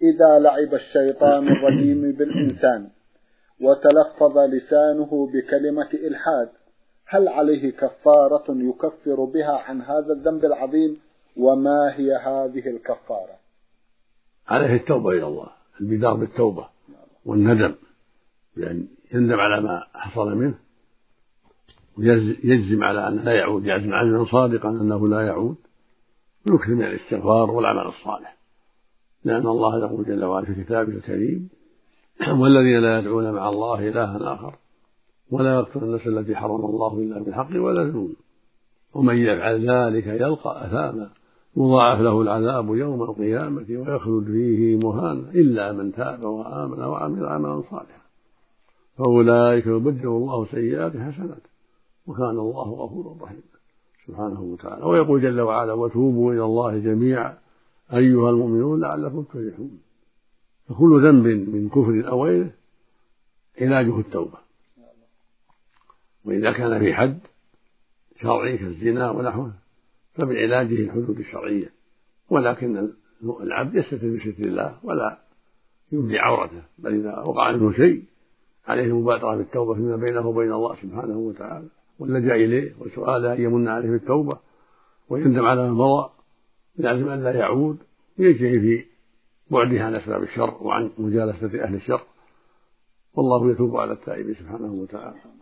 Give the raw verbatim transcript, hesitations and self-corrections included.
إذا لعب الشيطان الرجيم بالإنسان وتلفظ لسانه بكلمة إلحاد هل عليه كفارة يكفر بها عن هذا الذنب العظيم؟ وما هي هذه الكفارة؟ عليه التوبة إلى الله، البدار بالتوبة والندم، لأن يندم على ما حصل منه ويجزم على أنه لا يعود، يعزم عزما صادقا أنه لا يعود، ويكثر من الاستغفار والعمل الصالح، لأن الله يقول جل وعلا في كتابه الكريم: والذين لا يدعون مع الله إلها آخر ولا يقتلون النفس التي حرم الله إلا بالحق ولا يزنون ومن يفعل ذلك يلقى أثاما يضاعف له العذاب يوم القيامة ويخلد فيه مهانا إلا من تاب وآمن وعمل عملا صالحا فأولئك يبدل الله سيئات حسنات وكان الله غفورا رحيما سبحانه وتعالى. ويقول جل وعلا: وتوبوا إلى الله جميعا أيها المؤمنون لعلكم تفلحون. فكل ذنب من كفر أو غيره علاجه التوبة، وإذا كان في حد شرعي كالزنا ونحوه فمن علاجه الحدود الشرعية، ولكن العبد يستتر بستر الله ولا يبدي عورته، بل إذا وقع منه شيء عليه المبادرة بالتوبة فيما بينه وبين الله سبحانه وتعالى واللجأ إليه وسؤاله أن يمن عليه بالتوبة ويندم على ما مضى، لازم أن لا يعود، ويجتهد في بعده عن أسباب الشر وعن مجالسة أهل الشر، والله يتوب على التائب سبحانه وتعالى.